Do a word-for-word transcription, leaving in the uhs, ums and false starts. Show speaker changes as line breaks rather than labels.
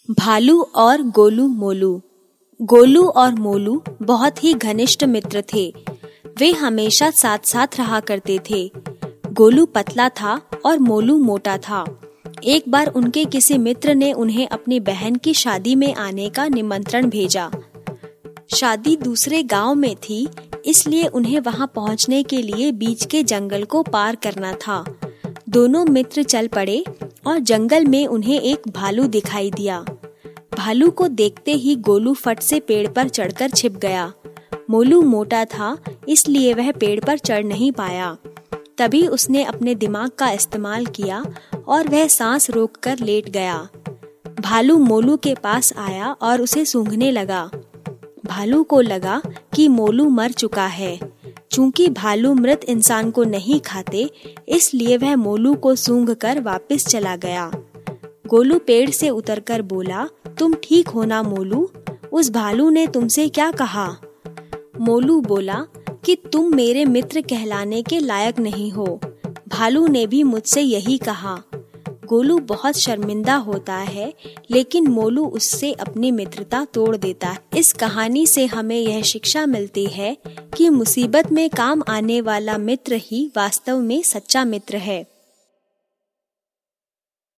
भालू और गोलू मोलू। गोलू और मोलू बहुत ही घनिष्ठ मित्र थे। वे हमेशा साथ साथ रहा करते थे। गोलू पतला था और मोलू मोटा था। एक बार उनके किसी मित्र ने उन्हें अपनी बहन की शादी में आने का निमंत्रण भेजा। शादी दूसरे गांव में थी, इसलिए उन्हें वहां पहुंचने के लिए बीच के जंगल को पार करना था। दोनों मित्र चल पड़े और जंगल में उन्हें एक भालू दिखाई दिया। भालू को देखते ही गोलू फट से पेड़ पर चढ़कर छिप गया। मोलू मोटा था, इसलिए वह पेड़ पर चढ़ नहीं पाया। तभी उसने अपने दिमाग का इस्तेमाल किया और वह सांस रोककर लेट गया। भालू मोलू के पास आया और उसे सूंघने लगा। भालू को लगा कि मोलू मर चुका है। चूंकि भालू मृत इंसान को नहीं खाते, इसलिए वह मोलू को सूंघकर वापस चला गया। गोलू पेड़ से उतरकर बोला, तुम ठीक हो ना मोलू? उस भालू ने तुमसे क्या कहा? मोलू बोला कि तुम मेरे मित्र कहलाने के लायक नहीं हो। भालू ने भी मुझसे यही कहा। गोलू बहुत शर्मिंदा होता है, लेकिन मोलू उससे अपनी मित्रता तोड़ देता है। इस कहानी से हमें यह शिक्षा मिलती है कि मुसीबत में काम आने वाला मित्र ही वास्तव में सच्चा मित्र है।